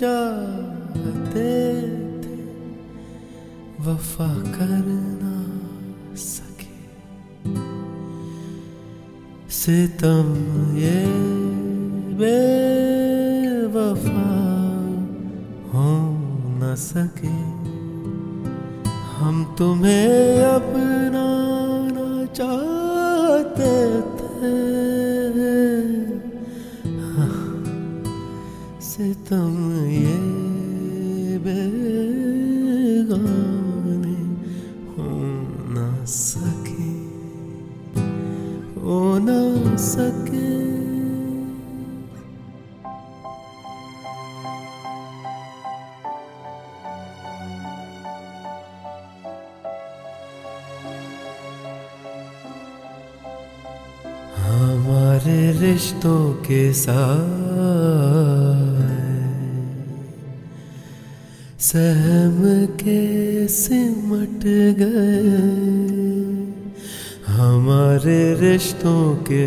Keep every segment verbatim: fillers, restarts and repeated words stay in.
चाहते थे वफा कर ना सके। सितम ये बेवफा हो न सके। हम तुम्हें अपना ना चाहते थे, हाँ, सितम ये बेगाने हो ना सके, हो ना सके। हमारे रिश्तों के साथ सहम के सिमट गए। हमारे रिश्तों के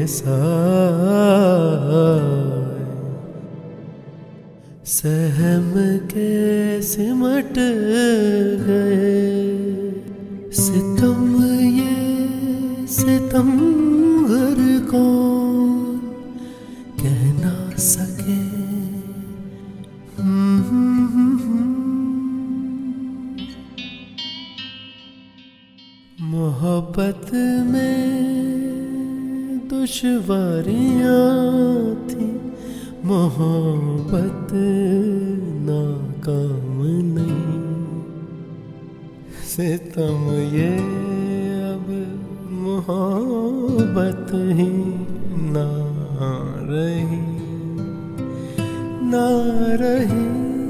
साथ सहम के सिमट गए। सितम ये सितम घर कौन कह ना सके। मोहब्बत में दुश्वारियां थी, मोहब्बत नाकाम नहीं। सितम ये अब मोहब्बत ही ना रही, ना रही।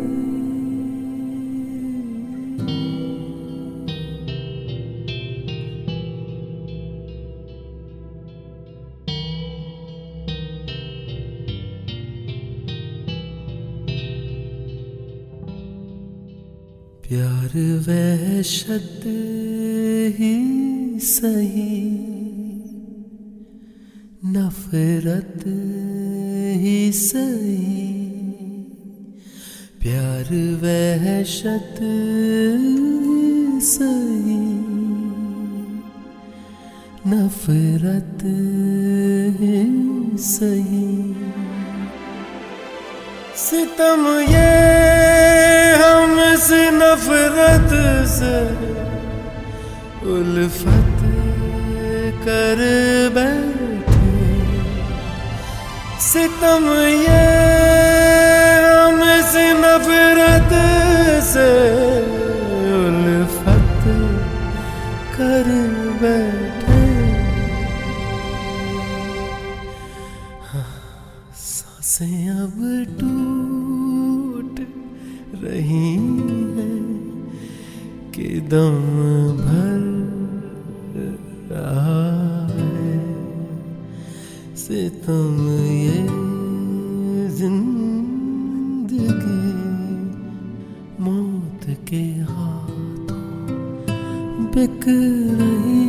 प्यार वहशत ही सही, नफरत ही सही। प्यार वहशत सही, नफरत ही सही। सितम ये हमसे नफरत से उल्फत कर बैठे। सितम ये हमसे नफरत से उल्फत कर बैठे। हाँ, सांसें अब टूट रही हैं कि दम भर रहा है। सितम ये जिंदगी मौत के हाथों बिक रही